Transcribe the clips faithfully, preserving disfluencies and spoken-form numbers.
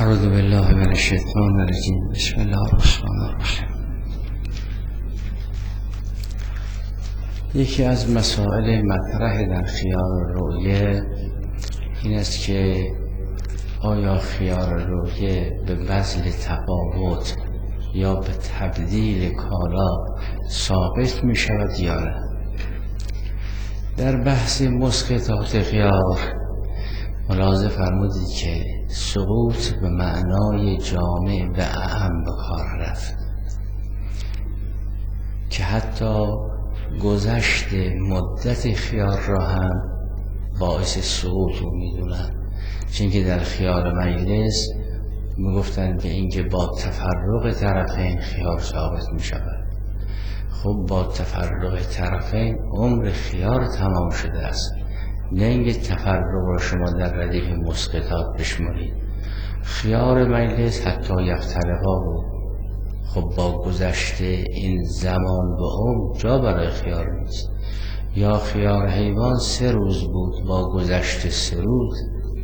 اعوذ بالله من الشیطان الرجیم. بسم الله الرحمن الرحیم. یکی از مسائل مطرح در خیار رؤیه این است که آیا خیار رؤیه به بذل تفاوت یا به تبدیل کالا ثابت می شود یا نه؟ در بحث مسقطات خیار ملاحظه فرمودید که سقوط به معنای جامع و اعم به کار رفت که حتی گذشت مدت خیار را هم باعث سقوط رو میدونن، چون که در خیار مجلس میگفتن به اینکه با تفرق طرفین خیار ثابت میشود. خب با تفرق طرفین عمر خیار تمام شده است، نه اینکه تفرق را شما در ردیف مسقطات بشمارید. خیار مجلس حتی یفترها بود. خب با گذشت این زمان به عمر جا برای خیار نیست. یا خیار حیوان سه روز بود، با گذشت سه روز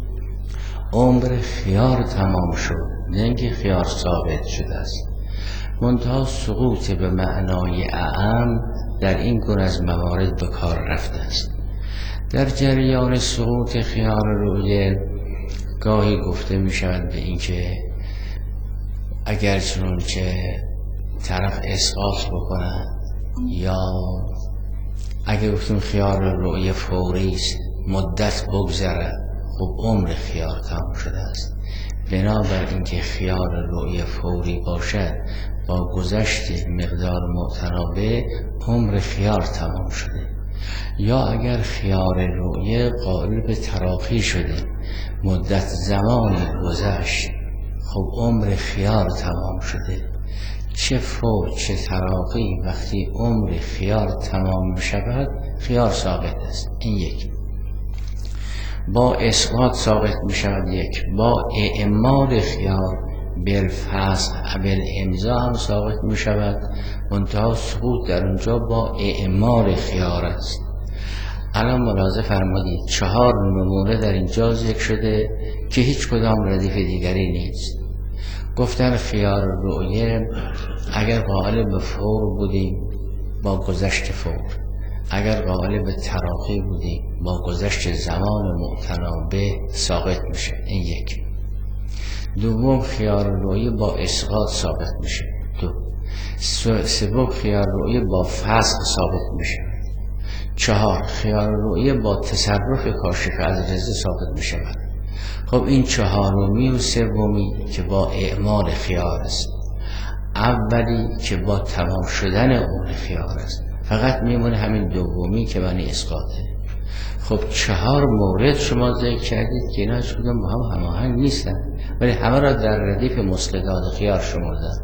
عمر خیار تمام شد، نه اینکه خیار ثابت شده است. منتها سقوط به معنای اعم در این گونه از موارد به کار رفته است. در جریان سقوط خیار رؤیه گاهی گفته می شود به اینکه اگر چنانچه طرف اسقاط بکنن، یا اگر گفتیم خیار رؤیه فوری است مدت بگذرد، خب عمر خیار تمام شده است. بنابر اینکه خیار رؤیه فوری باشد با گذشت مقدار متنابه عمر خیار تمام شده. یا اگر خیار رؤیه قائل به تراخی شده، مدت زمانی گذشت، خب عمر خیار تمام شده. چه فوت چه تراخی، وقتی عمر خیار تمام شود خیار ثابت است. این یک. با اسقاط ثابت می شود. یک با اعمال خیار بالفسخ بالامضا هم ثابت می شود. منتها سقوط در اونجا با اعمال خیار است. الان ملاحظه فرمودید چهار نمونه در اینجا ذکر شده که هیچ کدام ردیف دیگری نیست. گفتن خیار رؤیه اگر قائل به فور بودیم با گذشت فور، اگر قائل به تراخی بودیم با گذشت زمان متنابه ثابت میشه. این یک. دوم خیار رؤیه با اسقاط ثابت میشه. دو. سوم خیار رؤیه با فسخ ثابت میشه. چهار خیار رؤیه با تصرف کاشف از رضا ثابت می شود. خب این چهارمی و سومی که با اعمال خیار است، اولی که با تمام شدن عمر خیار است، فقط میمونه همین دومی که معنی اسقاطه. خب چهار مورد شما ذکر کردید که اینا هیچ کدوم با هم هماهنگ نیستن، ولی همه را در ردیف مسقطات خیار شمردن.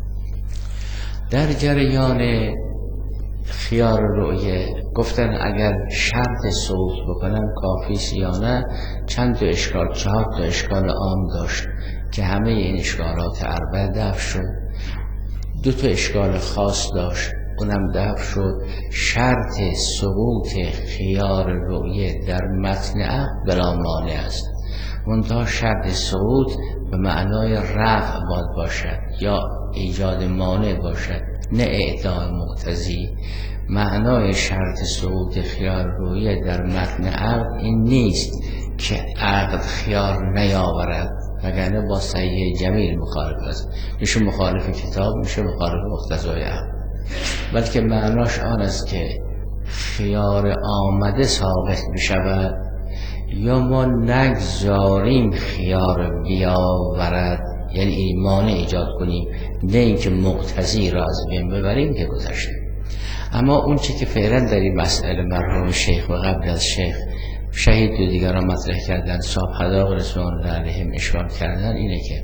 در جریان خیار رؤیه گفتن اگر شرط سقوط بکنن کافی یا نه. چند تا اشکال، چهار تا اشکال عام داشت که همه این اشکالات اربعه دفع شد. دو تا اشکال خاص داشت، اونم دفع شد. شرط سقوط خیار رؤیه در متن عقد بلا مانع است، منتها شرط سقوط به معنای رفع باید باشد یا ایجاد مانع باشد، نه اعطاء مقتضی. معنای شرط سقوط خیار رؤیه در متن عقد این نیست که عقد خیار نیاورد، وگرنه با صحیح جمیل مخالف است، میشه مخالف کتاب، میشه مخالف مقتضای عقد. بلکه معناش آن است که خیار آمده ثابت بشود یا ما نگذاریم خیار بیاورد، یعنی این مانع ایجاد کنیم، نه اینکه مقتضی را از بین ببریم که گذشته. اما اون چی که فعلا در این مسئله مرحوم شیخ و قبل از شیخ شهید و دیگران مطرح کردن، صاحب حداق رضوان الله علیهم اشکال کردن، اینه که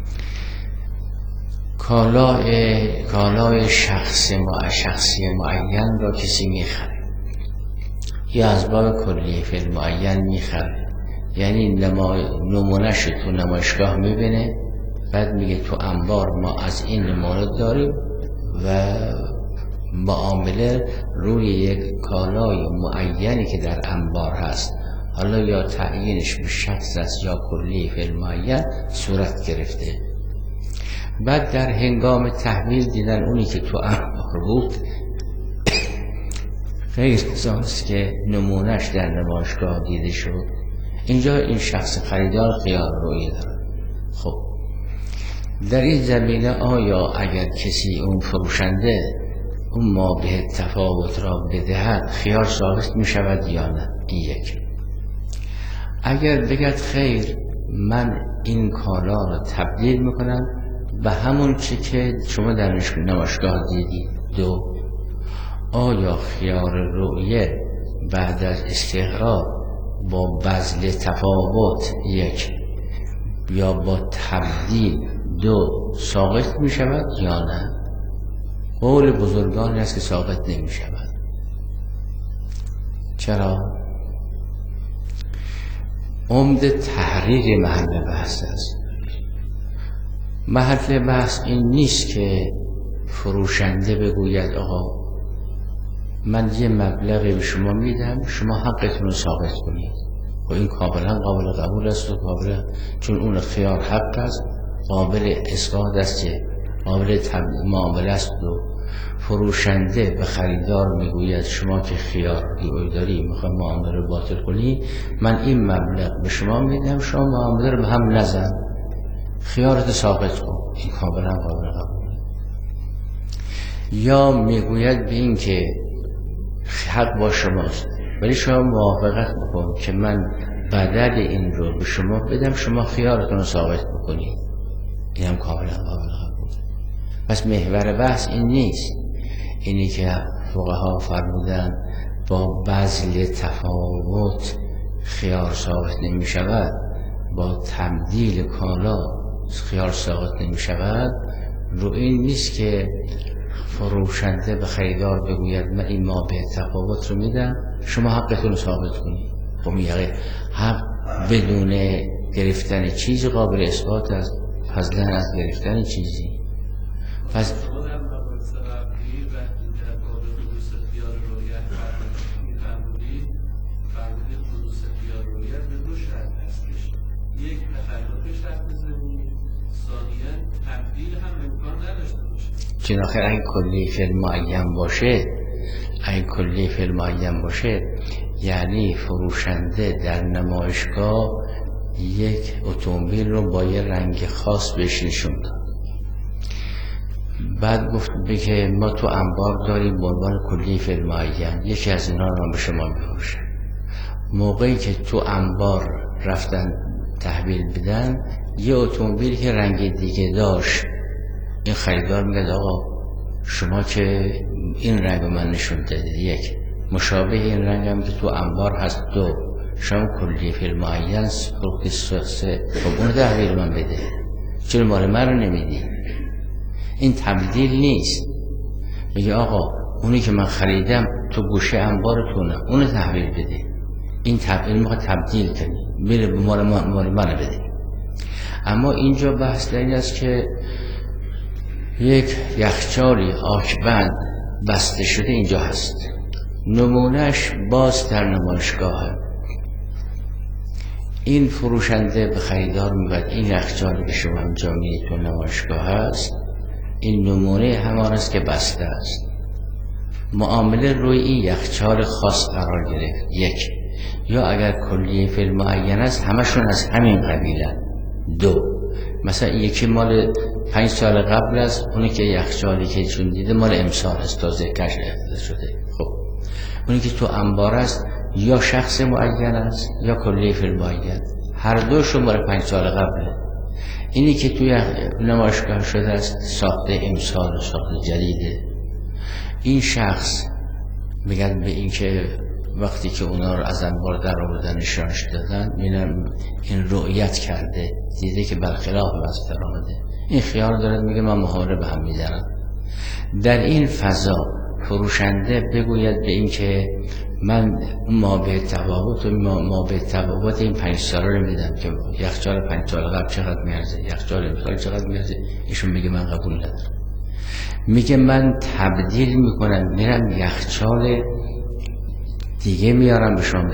کالای کالای شخص ما شخصی معین را کسی میخره یا از باب کلیه فعل معین میخره، یعنی نمونهش تو نمایشگاه میبینه، بعد میگه تو انبار ما از این نمونه داریم و معامله روی یک کالای معینی که در انبار هست حالا یا تعیینش به شخص است یا کلی فعل معین صورت گرفته. بعد در هنگام تحویل دیدن اونی که تو انبار بود غیر از که نمونهش در نمایشگاه دیده شد، اینجا این شخص خریدار خیار رویه داره. خب در این زمینه آیا اگر کسی اون فروشنده اون ما به تفاوت را بدهد خیار ثابت می شود یا نه؟ این یک. اگر بگد خیر من این کالا را تبدیل می کنم به همون چی که شما در نمایشگاه دیدید. دو، آیا خیار رؤیه بعد از استقرار با بذل تفاوت یک یا با تبدیل دو ساقط می شود یا نه؟ قول بزرگانی است که ساقط نمی شود. چرا؟ عمده تحریر محل بحث است. محل بحث این نیست که فروشنده بگوید آقا من یه مبلغی به شما میدم شما حقتون رو ثابت کنید. و این کاملا قابل قبول است و قابل، چون اون خیار حق است، قابل اسقاط است، قابل معامله است. و فروشنده به خریدار میگوید شما که خیار داری میخوای معامله رو باطل کنی، من این مبلغ به شما میدم شما معامله رو به هم نزن، خیارت ثابت کن. این کاملا قابل قبول. یا میگوید به این که حق با شماست ولی شما موافقت بکن که من بدل این رو به شما بدم شما خیارتون رو ثابت بکنید. این هم کاملا قابل قبول. پس محور بحث این نیست. اینی که فقها فرمودن با بذل تفاوت خیار ثابت نمی شود، با تبدیل کالا خیار ثابت نمی شود، رو این نیست که فروشنده به خریدار بگوید من این ما به تفاوت رو میدم شما حقتون رو ثابت کنید. خب میگه حق بدون گرفتن چیزی قابل اثبات است، فضلا از گرفتن چیزی. پس چون آخر این کلی فعل معین باشه، این کلی فعل معین باشه یعنی فروشنده در نمایشگاه یک اتومبیل رو با یه رنگ خاص بهش نشون داد، بعد گفت بگه ما تو انبار داریم به عنوان کلی فعل معین یکی از اینا رو به شما میفروشه. موقعی که تو انبار رفتن تحویل بدن یه اتومبیل که رنگ دیگه داشت، این خریدار میگه آقا شما که این رنگ من نشون دادید، یک مشابه این رنگ هم که تو انبار هست، دو شما کلی فعل معین فروختی، سه خب اون تحویل من بده، چرا مال من رو نمیدی؟ این تبدیل نیست. میگه آقا اونی که من خریدم تو گوشه انبارتونه اون تحویل بده. این تبدیل میخواد تبدیل کنی، میره به مال من مال من بده. اما اینجا بحث در این است که یک یخچالی آکبند بسته شده اینجا هست، نمونهش باز در نمایشگاهه. این فروشنده به خریدار میگوید این یخچالی که شما اینجا میدید تو نمایشگاه هست، این نمونه همان است که بسته است. معامله روی این یخچال خاص قرار گرفت. یک، یا اگر کلیه فعل معین است همشون از همین قبیلن. دو، مثلا یکی مال پنج سال قبل است، اونی که یخچالی که چون دیده مال امسال است، تازه کشف شده. خب اونی که تو انبار است یا شخص معین است یا کلیه فعل معین، هر دوشون مال پنج سال قبله. اینی که توی نمایشگاه شده است ساخته امسال، ساخته جدیده. این شخص میگن به این که وقتی که اونا رو از انبار در آوردن نشانش دادن، این رؤیت کرده، دیده که برخلاف واسه در آمده، این خیال داره میگه من محاله به هم میزنم. در این فضا فروشنده بگوید به این که من ما به تفاوت ما, ما به تفاوت این پنج ساله رو میدم که یخچال پنج سال قبل چقدر میارزه، یخچال امسال چقدر میارزه، ایشون میگه من قبول ندارم. میگه من تبدیل میکنم، میرم یخچال دیگه میارم به شما بدم.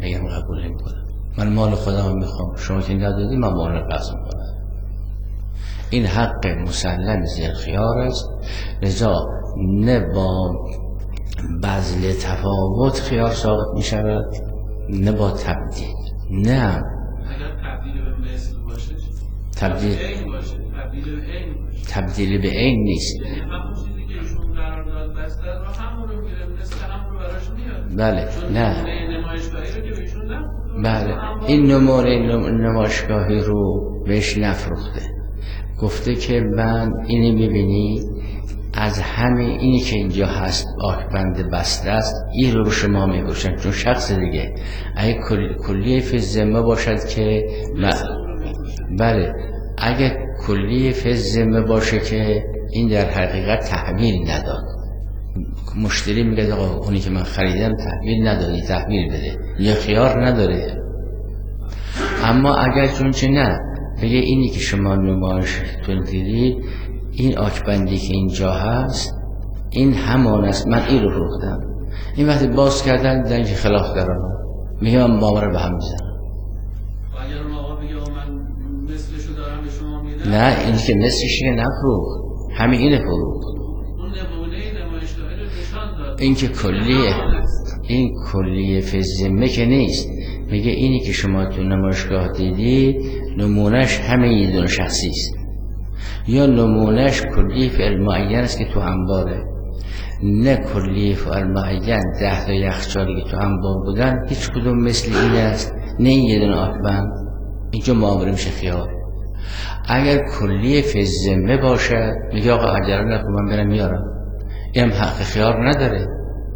بگم قبول نمی کنم. من مال خودم میخوام، شما که ندادی من مال رو قصد میکنم. این حق مسلم ذوالخیار است. لذا نه با بذل تفاوت خیار ساقط می شود، نه با تبدیل. نه اگر تبدیل به مثل باشه تبدیل تبدیل به عین باشه، تبدیل به عین نیست. یعنی همون چیزی که ایشون قرارداد بسته رو همون رو میره، مثل همون رو براش میاد. بله نه نمایشگاهی رو که ایشون نفروخته، بله این نمونه نمایشگاهی رو بهش نفروخته، گفته که من اینی میبینی از همه اینی که اینجا هست آکبند بسته است، این رو شما میگوشن چون شخص دیگه اگه کل... کلیه فی ذمه باشد که م... بله اگه کلیه فی ذمه باشه که این در حقیقت تحویل نداد. مشتری میگه آقا اونی که من خریدم تحویل ندادی، تحویل بده، یه خیار نداره. اما اگر چون چه نه بگه اینی که شما نمایشتون دیدید، این آکبندی که اینجا هست این همان است، من این رو فروختم. این وقتی باز کردن دیدن که خلاف دارم، میگه من معامله به هم میزنم. اگر اون آقا بگه من مثلشو دارم به شما میدم، نه این که مثلش که نفروخت، همین اینه فروخت. اون نمونه نمایشگاهی رو نشان داد. این که کلیه این کلیه فی ذمه که نیست. میگه اینی که شما تو نمایشگاه دیدی نمونهش همه یه دونه شخصی است، یا نمونهش کلیه فعل معین است که تو انباره. نه کلیه فعل معین ده تا یخچالی که تو انبار بودن هیچ کدوم مثل این است، نه این یه دونه آکبند. اینجا معامله میشه خیار. اگر کلیه فی ذمه باشه میگه آقا اجازه نکن من برم میارم، اینم حق خیار نداره،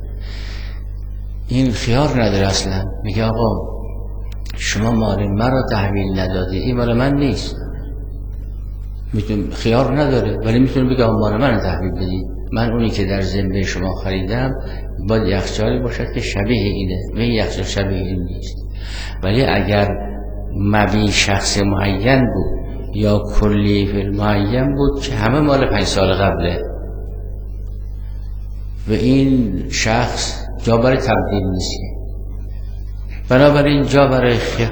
این خیار نداره اصلا. میگه آقا شما مال من را تحویل ندادی، این مال من نیست. میتونه خیار نداره ولی میتونه بگه مال من را تحویل بدید، من اونی که در ذمه شما خریدم باید یخچالی باشد که شبیه اینه و این یخچال شبیه این نیست. ولی اگر مبی شخص معین بود یا کلی فعل معین بود که همه مال پنج سال قبله و این شخص جا برای تبدیل نیست، بنابراین جا برای خیار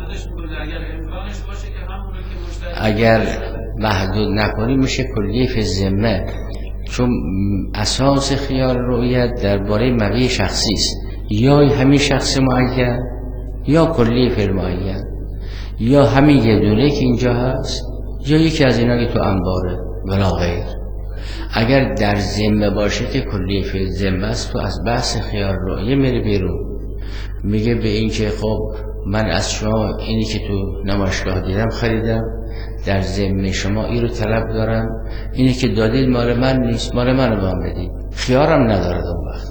اگر محدود نکنی میشه کلیه فی ذمه، چون اساس خیار رؤیت درباره مبی شخصی است، یا همین شخص معین یا کلیه فی معین یا همین یه دونه که اینجا هست یا یکی از اینا که تو انباره ولا غیر. اگر در ذمه باشه که کلیه فی ذمه است، تو از بحث خیار رؤیه میره بیرون. میگه به این که خب من از شما اینی که تو نمایشگاه دیدم خریدم، در ذمه شما این رو طلب دارم، اینی که دادید مال من نیست، مال من رو من بدید، خیارم ندارد اون وقت.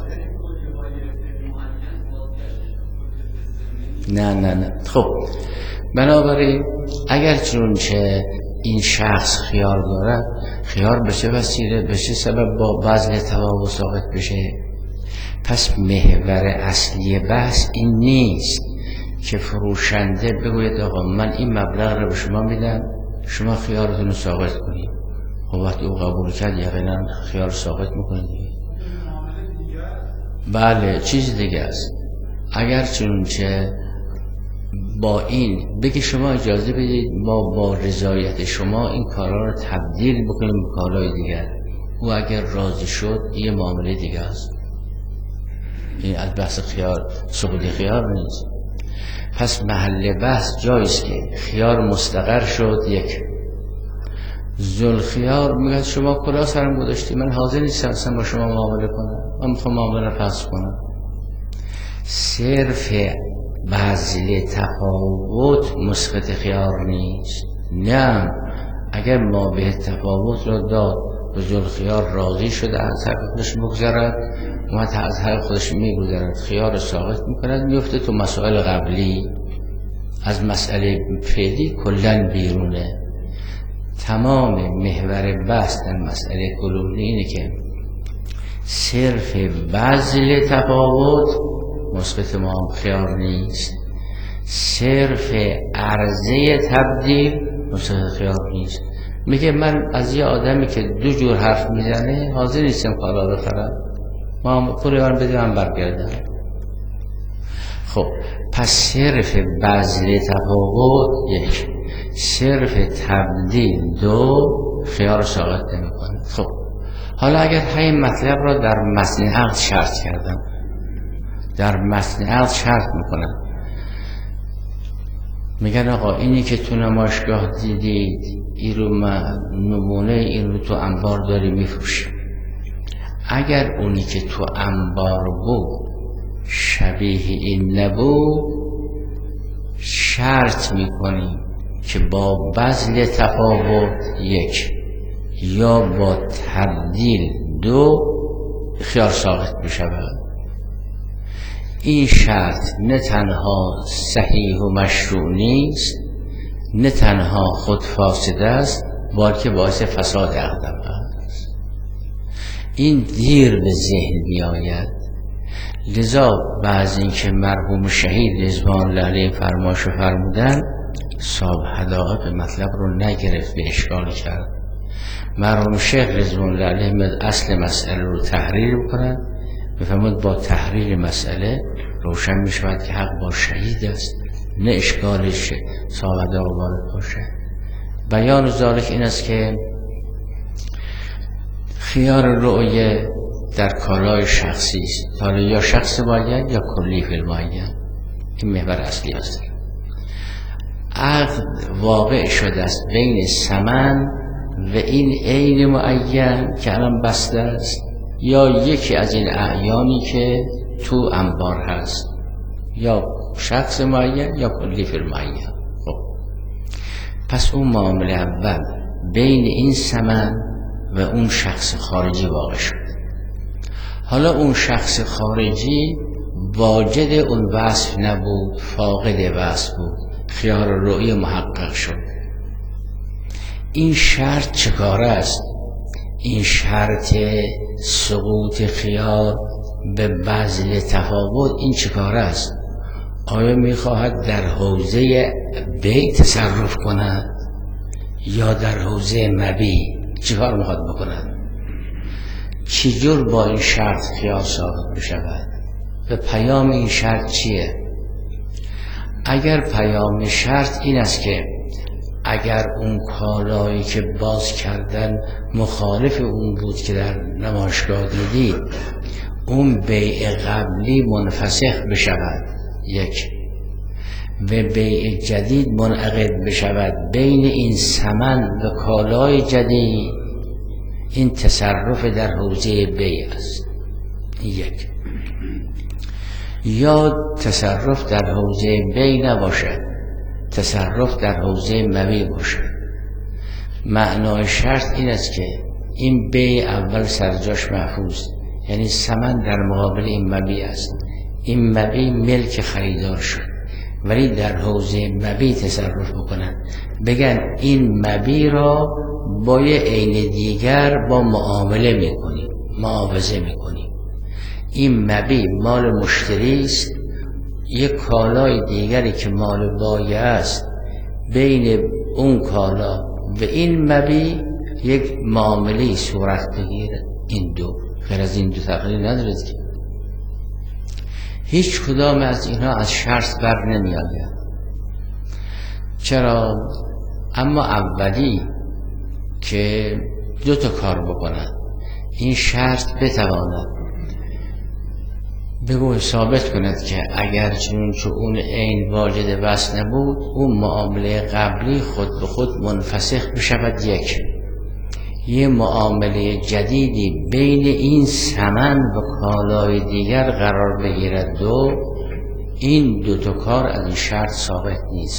نه نه نه خب بنابراین اگر چنانچه این شخص خیار دارد، خیار به چه وسیله به چه سبب با بذل تفاوت ساقط بشه؟ پس محور اصلی بحث این نیست که فروشنده بگوید آقا من این مبلغ رو به شما میدم، شما خیارتون رو ساقط کنید. خب وقتی او قبول کرد یقینا خیار ساقط میکنه دیگه. بله چیز دیگه است. اگر چنانچه با این بگی شما اجازه بدید ما با رضایت شما این کارا رو تبدیل بکنیم به کارهای دیگر، او اگر راضی شد یه معامله دیگه است. این از بحث خیار سقوط خیار نیست. پس محل بحث جاییست که خیار مستقر شد. یک ذوالخیار میگه شما کلا سرم گذاشتی، من حاضر نیستم اصلا با شما معامله کنم، من میخوام معامله رو فسخ کنم. صرف بذل تفاوت مسقط خیار نیست. نه اگر ما به تفاوت رو داد و ذوالخیار راضی شده از حق خودش بگذرد، ما از حق خودش میگذرد، خیار ساقط میکند، میفته تو مسائل قبلی، از مسئله فعلی کلن بیرونه. تمام محور بحث در مسئله کلونی اینه که صرف بذل تفاوت مسقط ما هم خیار نیست، صرف عرضه تبدیل مسقط خیار نیست. میگه من از یه آدمی که دو جور حرف میزنه حاضر نیستم کالا بخرم، ما پول من بده من برگردم. خب پس صرف بذل تفاوت یک، صرف تبدیل دو، خیار ساقط نمی کنه. خب حالا اگر همین مطلب را در متن عقد شرط کردم، در متن عقد شرط میکنم، میگن آقا اینی که تو نمایشگاه دیدید این رو نمونه این رو تو انبار داری میفروشی، اگر اونی که تو انبار بود شبیه این نبود شرط میکنیم که با بذل تفاوت یک یا با تبدیل دو خیار ساقط بشود. این شرط نه تنها صحیح و مشروع نیست، نه تنها خود فاسد است، بلکه باعث فساد عقد است. این دیر به ذهن بیاید. لذا بعض این که مرحوم شهید رضوان الله علیه فرمایش فرمودن، صاحب حدائق مطلب رو نگرفت، به اشکال کرد. مرحوم شیخ رضوان الله علیه اصل مسئله رو تحریر بکنن، بفرمود با تحریر مسئله روشن می شود که حق با شهید است، نه اشکالش صاحب حدائق وارد باشه. بیان ذالک این است که خیار رؤیه در کالای شخصی است، حالا یا شخص معین یا کلی فی المعین. این محور اصلی است. عقد واقع شده است بین ثمن و این عین معین که الان بسته است، یا یکی از این اعیانی که تو انبار هست، یا شخص معین یا کلی فی المعین. خب پس اون معامله اول بین این ثمن و اون شخص خارجی واقع شد. حالا اون شخص خارجی واجد اون وصف نبود، فاقد وصف بود، خیار رؤی محقق شد. این شرط چکاره است؟ این شرط سقوط خیار به بذل تفاوت این چکاره است؟ آیا میخواهد در حوزه بیع تصرف کند یا در حوزه مبیع؟ چیکار میخواد بکند؟ چجور با این شرط خیار ثابت بشود؟ و پیام این شرط چیه؟ اگر پیام شرط این است که اگر اون کالایی که باز کردن مخالف اون بود که در نمایشگاه دیدید، اون بیع قبلی منفسخ بشود یک، و بیع جدید منعقد بشود بین این ثمن و کالای جدید، این تصرف در حوزه بیع است یک. یا تصرف در حوزه بیع نباشد، تصرف در حوزه مبیع باشد. معنای شرط این است که این بیع اول سرجاش محفوظ، یعنی ثمن در مقابل این مبیع است، این مبیع ملک خریدار شد، ولی در حوزه مبیع تصرف بکنن، بگن این مبیع را با یه عین دیگر با معامله میکنیم، معاوضه میکنیم. این مبیع مال مشتری است، یک کالای دیگری که مال بایع است، بین اون کالا و این مبیع یک معامله صورت بگیره. این دو غیر از این دو تغییر ندارد که هیچ کدام از اینها از شرط بر نمی آید. چرا؟ اما اولی که دو تا کار بکنند، این شرط بتواند بگو ثابت کند که اگر چون چون اون عین واجد وصل نبود، اون معامله قبلی خود به خود منفسخ بشود یک، یه معامله جدیدی بین این ثمن و کالای دیگر قرار بگیرد دو، این دو تا کار از این شرط ثابت نیست،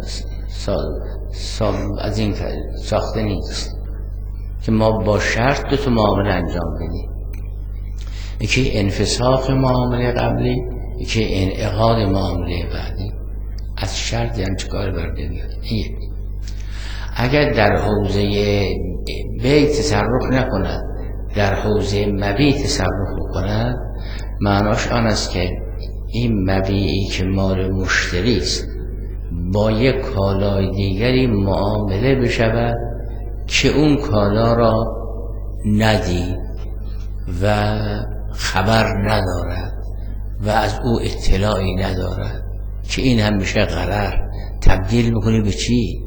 از این ساخته نیست که ما با شرط دو تا معامله انجام بدیم، یکی انفساخ معامله قبلی، یکی انعقاد معامله بعدی. از شرط یعنی چه کار بر نمیاد. این اگر در حوزه بیع تصرف نکند، در حوزه مبیع تصرف بکند، معناش آن است که این مبیعی که مال مشتری است با یک کالای دیگری معامله بشود که اون کالا را ندید و خبر ندارد و از او اطلاعی ندارد که این هم میشه غرر. تبدیل میکنی به چی؟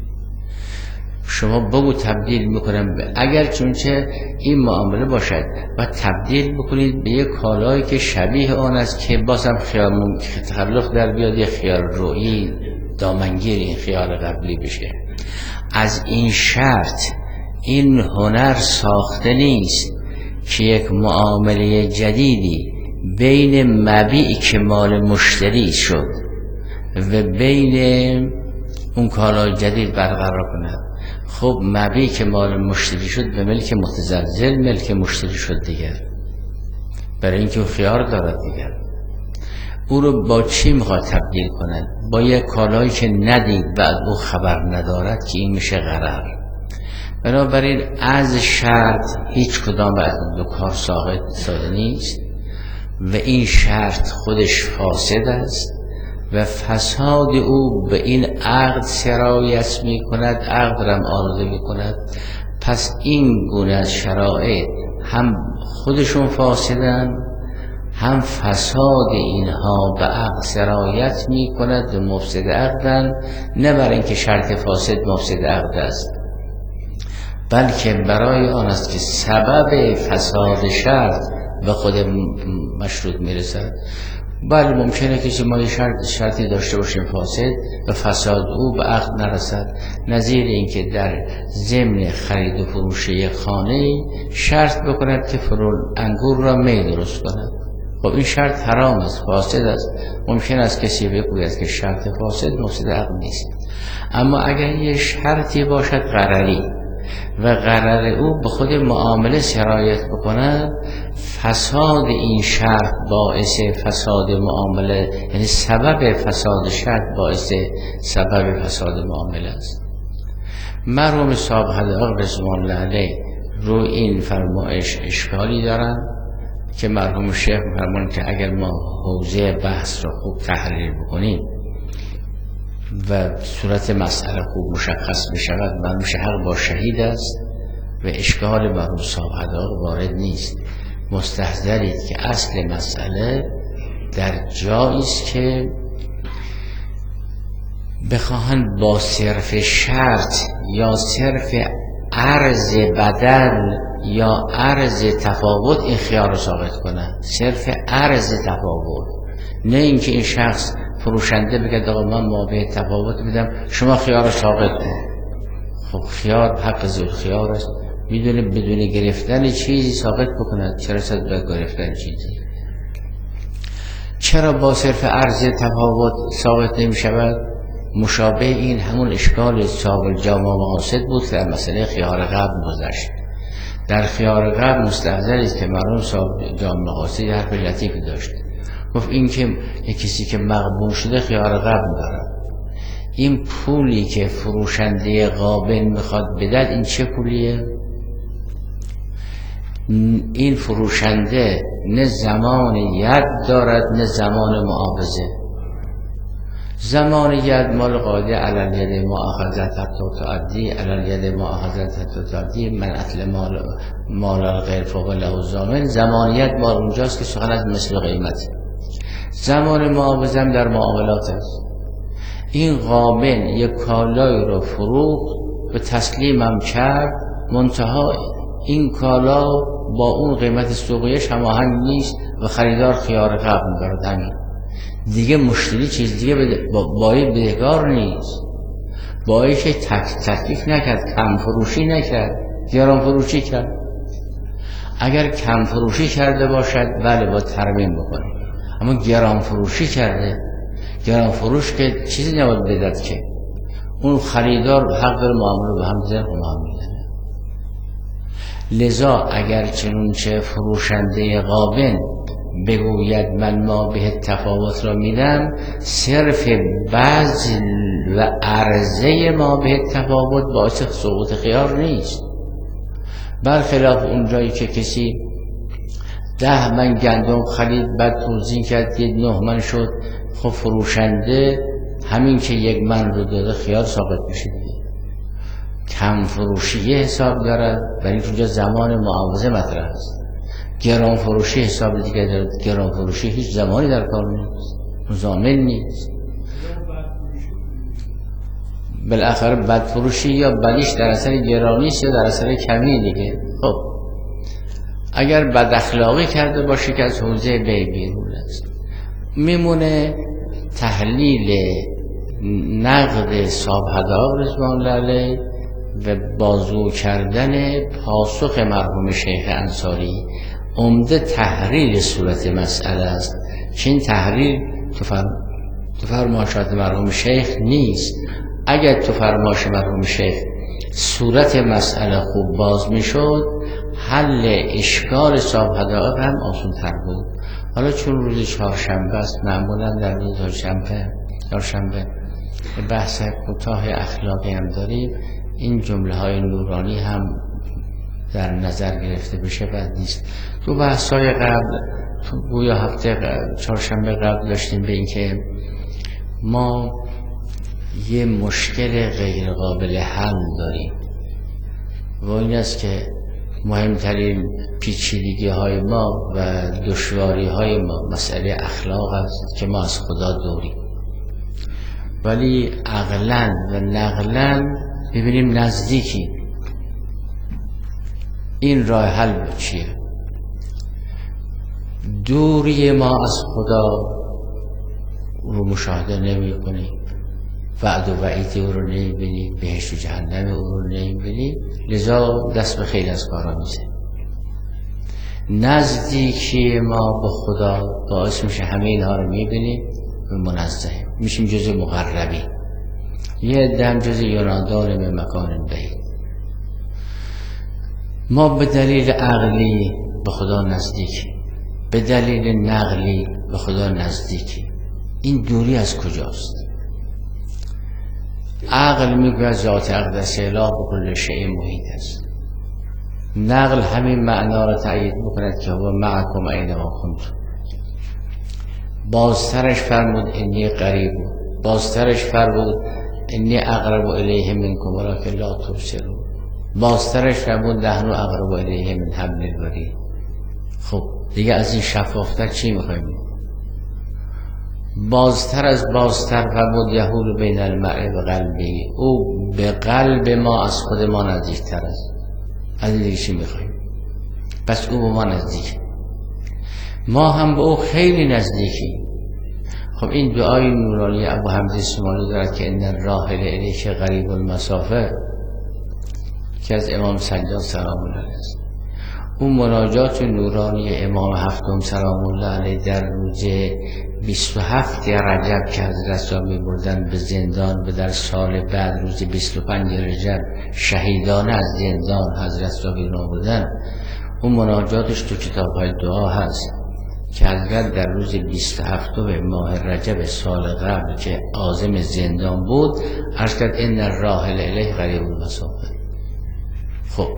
شما بگو تبدیل میکنم به، اگر چونچه این معامله باشد و تبدیل بکنید به یک کالایی که شبیه آن است که بازم خیال تخلف در بیاد، یه خیال رویی دامنگیر این خیال قبلی بشه. از این شرط این هنر ساخته نیست که یک معامله جدیدی بین مبیع که مال مشتری شد و بین اون کالای جدید برقرار کند. خب مبیع که مال مشتری شد به ملک متزلزل ملک مشتری شد دیگر، برای اینکه اون خیار دارد دیگر. او رو با چی میخواد تبدیل کنند؟ با یک کالایی که ندید و از او خبر ندارد که این میشه غرر. بنابراین از شرط هیچ کدام از دو کار ساقط ساده نیست و این شرط خودش فاسد است و فساد او به این عقد سرایت می کند، عقد را آلوده می کند. پس این گونه از شرایط هم خودشون فاسدن، هم فساد اینها به عقد سرایت می کند و مفسد عقدن. نه برای اینکه شرط فاسد مفسد عقد است، بلکه برای آن است که سبب فساد شرط به خود مشروط میرسد. بله ممکنه که ما شرط شرطی داشته باشیم فاسد و فساد او به عقد نرسد، نظیر اینکه در ضمن خرید و فروش یک خانه شرط بکند که فرول انگور را می درست کند. خب این شرط حرام است، فاسد است. ممکن است کسی بگوید که شرط فاسد مفسد عقد نیست، اما اگر یه شرطی باشد غرری و غرر او به خود معامله سرایت بکند، فساد این شرط باعث فساد معامله، یعنی سبب فساد شرط باعث سبب فساد معامله است. مرحوم صاحب حداق رضوان الله علیه رو این فرمایش اشکالی دارن که مرحوم شیخ فرمان که اگر ما حوزه بحث رو خوب تحریر بکنیم و صورت مسئله خوب مشخص بشود، معلوم میشه حق با شهید است و اشکال مرحوم صاحب حداق وارد نیست. مستحضرید که اصل مسئله در جایی است که بخواهند با صرف شرط یا صرف عرض بدل یا عرض تفاوت این خیار رو ثابت کنند. صرف عرض تفاوت، نه اینکه این شخص فروشنده بگه آقا من مابع تفاوت میدم شما خیار رو ثابت کن. خب خیار حق ذوال خیار است، میدونه بدون گرفتن چیزی ثابت بکند، چرا صد به گرفتن چیزی؟ چرا با صرف عرض تفاوت ثابت نمی شود؟ مشابه این همون اشکال صاحب الجامع مقاصد بود که در مسئله خیار قبل گذشت. در خیار قبل مستحضر است که مرحوم صاحب جامع مقاصد حرف لطیفی داشت، گفت این که یک کسی که مغبون شده خیار قبل دارد، این پولی که فروشنده غابن میخواد بدهد این چه پولیه؟ این فروشنده نه زمان ید دارد نه زمان معاوضه. زمان ید مال قاعده علل ید مؤاخذت حتی تعدی، علل ید مؤاخذت حتی تعدی، من اطل مال مال غیر فوق له ضامن. زمان ید مال اونجاست که سخن از مثل قیمت. زمان معاوضه هم در معاملات است. این غابن یک کالای رو فروخت و تسلیم هم کرد، منتها این کالا با اون قیمت سوقیش هماهنگ نیست و خریدار خیار قبل دارد. همین دیگه مشتری چیز دیگه بایی بدهکار نیست، بایی که تکلیف نکرد، کم فروشی نکرد، گران فروشی کرد. اگر کم فروشی کرده باشد بله با ترمیم بکنه، اما گران فروشی کرده. گران فروش که چیزی نباید بدهد که اون خریدار حق داره معامله به هم زن معامله. لذا اگر چنونچه فروشنده غابن بگوید من ما به تفاوت را میدم، صرف بذل و عرضه ما به تفاوت باعث سقوط خیار نیست. برخلاف اون جایی که کسی ده من گندم خرید بعد توزیع کرد یه نه من شد، خب فروشنده همین که یک من رو داده خیار ثابت میشه دیگه. کم فروشی حساب دارد، برای اینجا زمان معاوضه مطرح است. گران فروشی حساب دیگه داره. گران فروشی هیچ زمانی در کار نیست، زامن نیست. بالاخره بد فروشی یا بدیش در اثر گرانیست یا در اثر کمی دیگه. خب اگر بد اخلاقی کرده باشه که از حوزه بی بیرون است، میمونه تحلیل نقد صاحب هدایق رضوان الله علیه و بازگو کردن پاسخ مرحوم شیخ انصاری. عمده تحلیل صورت مسئله است که این تحلیل تو, فرم... تو فرمایشات مرحوم شیخ نیست. اگر تو فرمایش مرحوم شیخ صورت مسئله خوب باز میشد، حل اشکال صاحب هدایق هم آسان تر بود. حالا چون روز چهارشنبه است، معمولا در روز چهارشنبه چهارشنبه بحث کوتاه اخلاقی هم داریم، این جمله های نورانی هم در نظر گرفته بشه بد نیست. تو بحث های قبل، تو گویا هفته چهارشنبه قبل داشتیم به اینکه ما یه مشکل غیر قابل حل داریم و این است که مهمترین پیچیدگی های ما و دشواری های ما مسئله اخلاق است که ما از خدا دوریم، ولی عقلاً و نقلاً ببینیم نزدیکی. این راه حل چیه؟ دوری ما از خدا رو مشاهده نمی کنیم، وعد و وعید او رو نمی بینیم، بهشت و جهنم او رو نمی بینیم، لذا دست به خیلی از کارا میزه. نزدیکی ما به خدا باعث میشه همه اینها رو می بینیم و منزه میشیم جز مقربی. یه دم جز ینادان به مکان بعید. ما به دلیل عقلی به خدا نزدیکی، به دلیل نقلی به خدا نزدیکی. این دوری از کجاست؟ عقل میگوید ذات اقدس اله به کل شیء محیط است. نقل همین معنا را تأیید میکند که هو معکم اینما کنتم. بازترش فرمود انی قریب، بازترش فرمود انی اقرب الیه منکم ولکن لا تبصرون، بازترش فرمود نحن اقرب الیه من حبل الورید. خب دیگه از این شفافتر چی میخوایم؟ بازتر از بازتر فرمود یحول بین المرء و قلبی، او به قلب ما از خود ما نزدیکتر است. از این دیگه چی میخوایم؟ پس او به ما نزدیک، ما هم به او خیلی نزدیکی. خب این دعای نورانی ابو حمد اسماعیلی دارد که ان الراحل الیک قریب المسافه که از امام سجاد سلام الله علیه است. اون مناجات نورانی امام هفتم سلام الله علیه در روز بیست و هفت رجب که حضرت را می بردن به زندان و در سال بعد روز بیست و پنج رجب شهیدانه از زندان حضرت را بیرون آوردن، اون مناجاتش تو کتاب های دعا هست که حضرت در روز بیست و هفت ماه رجب سال قبل که عازم زندان بود عرض کرد ان الراحل الیه قریب المسافه. خب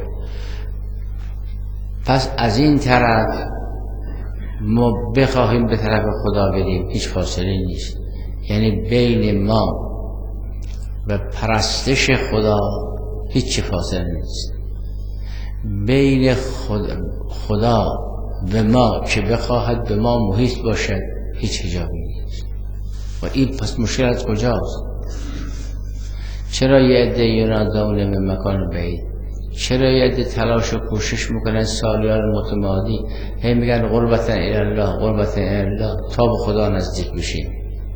پس از این طرف ما بخواهیم به طرف خدا بریم هیچ فاصله نیست، یعنی بین ما و پرستش خدا هیچ فاصله نیست. بین خدا, خدا و ما که بخواهد به ما محیط باشد هیچ حجابی نیست. و این پس مشکل از کجاست؟ چرا یه عده ینادون به مکان بعید؟ چرا یه عده تلاش و کوشش میکنن سالیان متمادی هی میگن قربتن الی الله قربتن الی الله تا به خدا نزدیک بشیم؟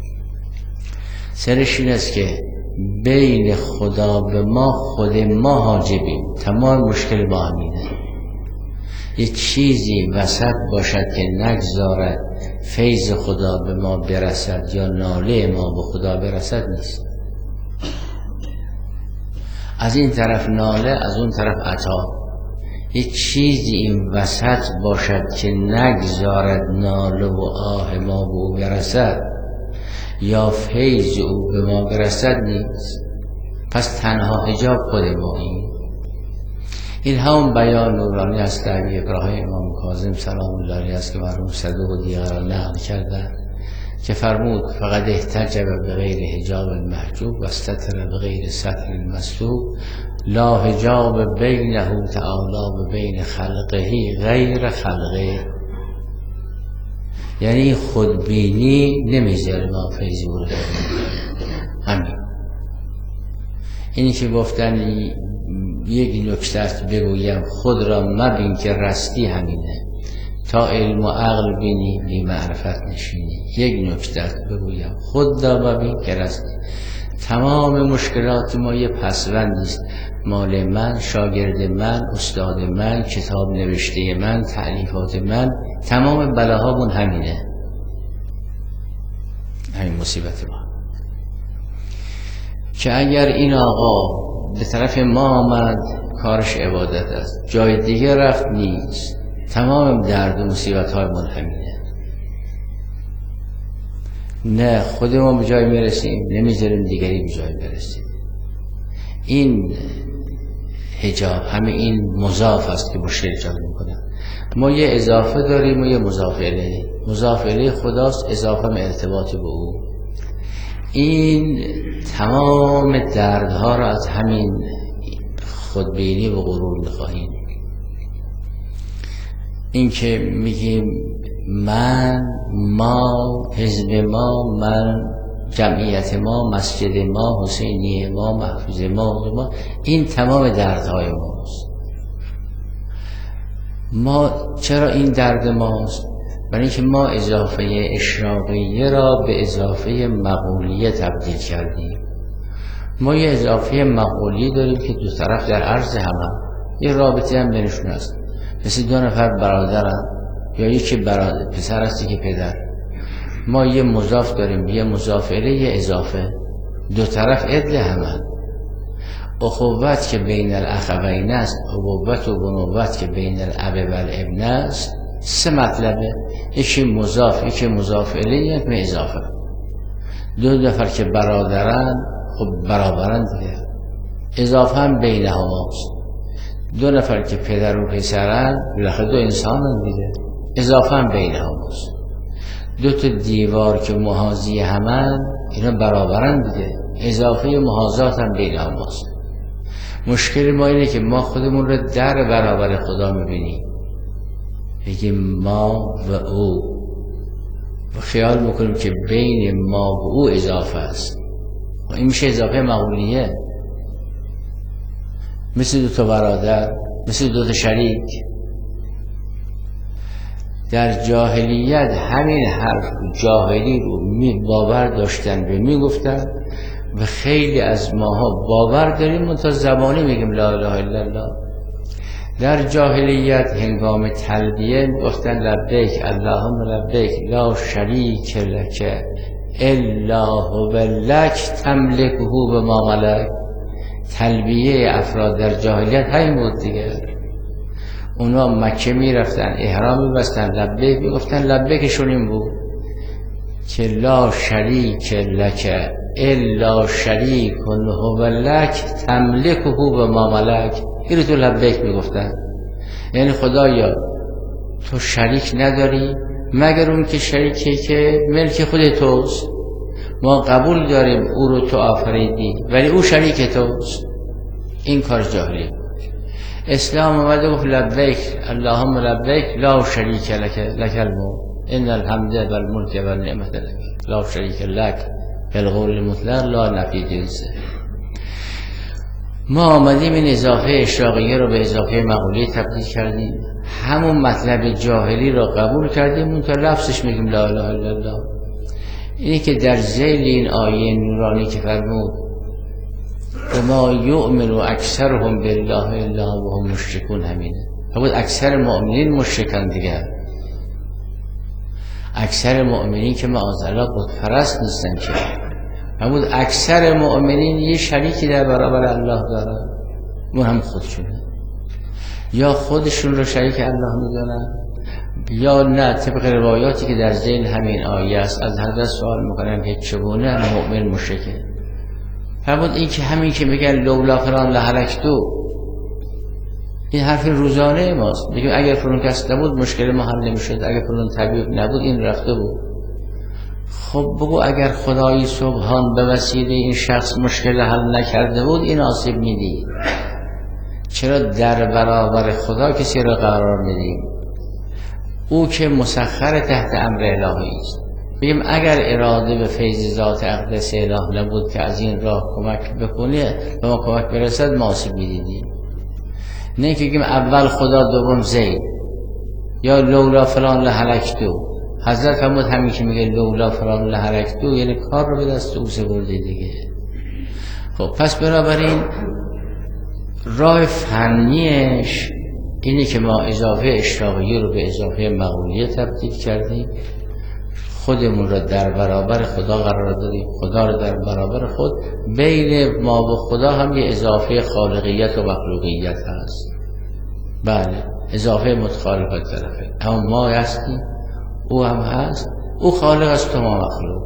سرش این است که بین خدا به ما خود ما حاجبیم. تمام مشکل ما همینه، یه چیزی وسط باشد که نگذارد فیض خدا به ما برسد یا ناله ما به خدا برسد نیست. از این طرف ناله، از اون طرف عطا. یک چیزی این وسط باشد که نگذارد ناله و آه ما به او برسد یا فیض او به ما برسد نیست. پس تنها حجاب خود ما این این همون بیان نورانی است در اقراه امام کاظم سلام الله علیه است که مرحوم صدوق و دیگران نقل کردن که فرمود فقط احتجب به غیر حجاب المحجوب و استتر به غیر ستر المستوب لا حجاب بینه تعالی و بین خلقه غیر خلقه. یعنی خودبینی نمیذاره ما فیضی رو همین. اینی که گفتن یک نکته بگویم خود را مبین که رستی همینه، تا علم و عقل بینی بی معرفت نشینی. یک نکته بگویم خود را مبین که رستی. تمام مشکلات ما یه پسوندی است، مال من، شاگرد من، استاد من، کتاب نوشته من، تألیفات من، تمام بلاهامون همینه، همین مصیبت ما. که اگر این آقا به طرف ما آمد کارش عبادت است، جای دیگه رفت نیست، تمام درد و مصیبت های من همینه. نه خودمون به جای میرسیم، نمیذاریم دیگری به جای برسیم. این حجاب همه این مضاف است که مشکل ایجاد میکنه. ما یه اضافه داریم و یه مضاف الیه. مضاف الیه خداست، اضافه هم ارتباط به او. این تمام دردها را از همین خودبینی و غرور میخواهیم. این که میگیم من، ما، حزب ما، من، جمعیت ما، مسجد ما، حسینی ما، محفوظ ما، ما، این تمام دردهای ماست. ما چرا این درد ماست؟ برای اینکه ما اضافه اشراقیه را به اضافه مقولیه تبدیل کردیم. ما یه اضافه مقولی داریم که دو طرف در عرض هم هم یه رابطه هم بینشون هست، مثل دو نفر برادرن یا یکی برادر پسر هستی که پدر. ما یه مضاف داریم، یه مضاف الیه، یه اضافه، دو طرف عدل همن. اخوت که بین الاخوین است، ابوت و بنوت که بین الاب و الابن است، سه مطلبه، یکی مضاف، یکی مضاف الیه، یک اضافه. دو نفر که برادرن خب برابرن دیگه، اضافه هم بین هماست. دو نفر که پدر و پسرن بالاخره دو انسانن دیگه، اضافه هم بین هماست. دو تا دیوار که محاذی همن اینا برابرن دیگه، اضافه محاذات هم بین هماست. مشکل ما اینه که ما خودمون رو در برابر خدا میبینیم، بگیم ما و او و خیال میکنیم که بین ما و او اضافه است. این میشه اضافه مقولیه، مثل دو تا برادر، مثل دو تا شریک. در جاهلیت همین حرف جاهلی رو باور داشتن و میگفتن و خیلی از ماها باور داریم و تا زبانی میگیم لا اله الا الله. در جاهلیت هنگام تلبیه گفتن لبیک اللهم لبیک لا شریک لک الا هو لک تملکه بما ملک. تلبیه افراد در جاهلیت همین بود دیگه. اونا مکه می رفتن، احرام می بستن، لبیک می گفتن، لبیکشون این بود که لا شریک لک الا شریک هو لک تملکه بما ملک. این رو تو لبیک می گفتن، یعنی خدایا تو شریک نداری مگر اون که شریکی که ملک خود توست. ما قبول داریم او رو تو آفریدی ولی او شریک توست. این کار جاهلی. اسلام اومده گفت لبیک اللهم لبیک لا شریک لک لک الملک ان الحمد والملک والنعمت لک لا شریک لک بالقول المطلق لا نفی جنسه. ما آمدیم این اضافه اشراقیه رو به اضافه مقولی تبدیل کردیم، همون مطلب جاهلی رو قبول کردیم، اون تا لفظش میگیم لا اله الا الله. اینی که در ذیل این آیه نورانی که فرمود ما یؤمن اکثرهم بالله الا وهم مشرکون، همینه. فرمود اکثر مؤمنین مشرکن دیگه. اکثر مؤمنین که معاذالله بت پرست نیستن که. فرمود اکثر مؤمنین یه شریکی در برابر الله دارن، اون هم خودشونه. یا خودشون رو شریک الله میدونن یا نه طبق روایاتی که در ذیل همین آیه است از حضرت سوال میکنن که چگونه مؤمن مشرکه. فرمود این که همین که میگن لولا فلان لهلکتو، این حرف روزانه ماست. میگیم اگر فلان کس نبود مشکل ما حل نمیشد، اگر فلان طبیب نبود این رفته بود. خب بگو اگر خدای سبحان به وسیله این شخص مشکل حل نکرده بود این آسیب میدی. چرا در برابر خدا کسی را قرار میدیم؟ او که مسخر تحت امر الهی است. بگیم اگر اراده به فیض ذات اقدس اله نبود که از این راه کمک بکنه به ما کمک برسد، ما آسیب میدیدیم. نه که بگیم اول خدا دوم زید، یا لولا فلان لهلکتو. حضرت فرمود همین که میگه لولا فلان لهلکتو یعنی کار رو به دست او سپرده دیگه. خب پس بنابراین راه فنیش اینه که ما اضافه اشراقیه رو به اضافه مقولیه تبدیل کردیم، خودمون رو در برابر خدا قرار دادیم، خدا رو در برابر خود. بین ما و خدا هم یه اضافه خالقیت و مخلوقیت هست. بله، اضافه متخالفت طرفه. اما ما هستیم، او هم هست. او خالق است تو ما مخلوق.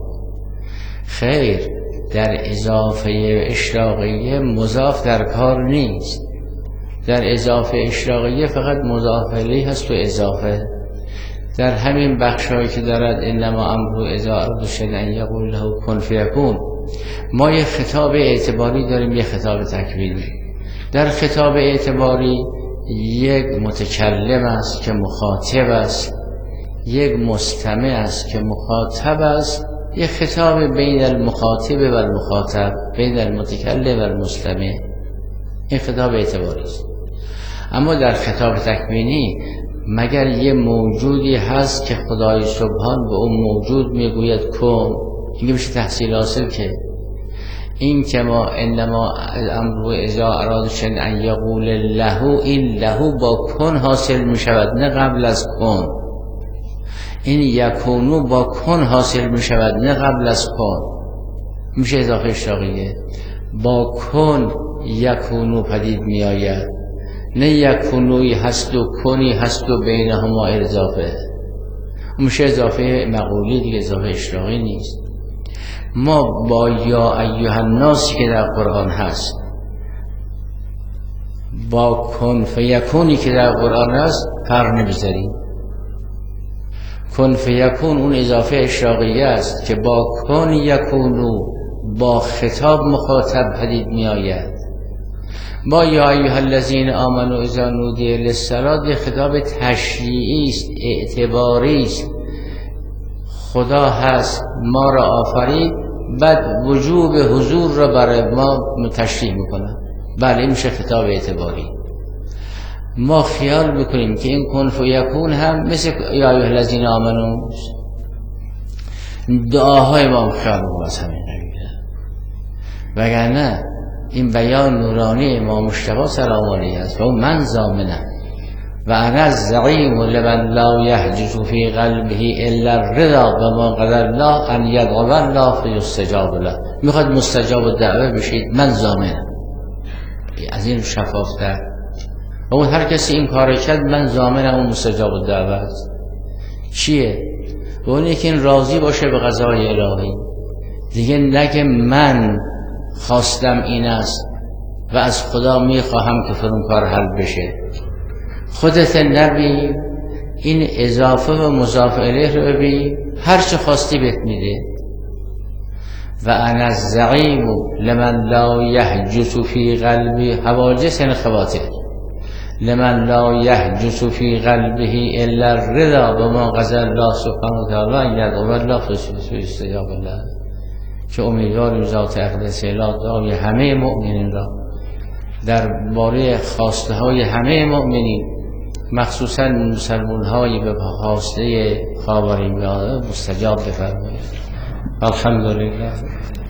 خیر، در اضافه اشراقیه مضاف در کار نیست. در اضافه اشراقیه فقط مضاف الیه هست و اضافه. در همین بخشایی که دارد انما امرو اذا اراد شیئا ان یقول له کن فیکون، ما یه خطاب اعتباری داریم، یه خطاب تکوینی. در خطاب اعتباری یک متکلم است که مخاطب است، یک مستمع است که مخاطب است، یک خطاب بین المخاطب و المخاطب، بین المتکلم و المستمع. این خطاب اعتباری است. اما در خطاب تکوینی مگر یه موجودی هست که خدای سبحان به اون موجود میگوید کن، این میشه تحصیل حاصل. که این که ما انما امرو اذا اراد شیئا ان یقول له، این له با کن حاصل میشود نه قبل از کن. این یکونو با کن حاصل میشود نه قبل از کن. میشه اضافه اشراقیه. با کن یکونو پدید میآید، نه یکونوی هست و کنی هست و بینهما اضافه. میشه اضافه مقولی دیگه، اضافه اشراقی نیست. ما با یا ایها الناس که در قرآن هست، با کن فیکونی که در قرآن هست فرق نمیذاریم. کن فیکون اون اضافه اشراقیه است که با کن یکونو با خطاب مخاطب پدید می آید. با یا ایها الذین آمنوا اذا نودی للصلاة خطاب تشریعی است، اعتباری است. خدا هست، ما را آفرید، بعد وجوب حضور را برای ما تشریح میکنه. بله، میشه خطاب اعتباری. ما خیال بکنیم که این کن فیکون هم مثل یا ایها الذین آمنوا، دعاهای ما خیال بکنیم از همین قبیله. وگرنه این بیان نورانی امام مجتبی سلام علیه است و من ضامنه و انا الزعیم لمن لا یحجز فی قلبه الا الرضا و ما قدر الله ان یدعو الله فیستجاب له. میخواد مستجاب الدعوه بشید، من ضامنم. از این شفافتر و اون هر کسی این کار کرد من ضامنم اون مستجاب الدعوه است. چیه؟ و اون یکی این راضی باشه به قضای الهی دیگه، نگه من خواستم این است و از خدا میخواهم که فرون کار حل بشه. خودت نبی، این اضافه و مضاف الیه رو ببین، هر چه خواستی بهت میده. و انا الزعیم لمن لا یحجز فی قلبی، حواجز یعنی خواطر، لمن لا یحجز فی قلبه الا الرضا و ما قضى الله سبحانه و تعالی یدعو الله فیستجاب له. که امیدواریم ذات اقدس اله دعای همه مؤمنین را در باره خواسته های همه مؤمنین، مخصوصا مسلمان های به خواسته خاورمیانه مستجاب بفرماید. الحمدلله.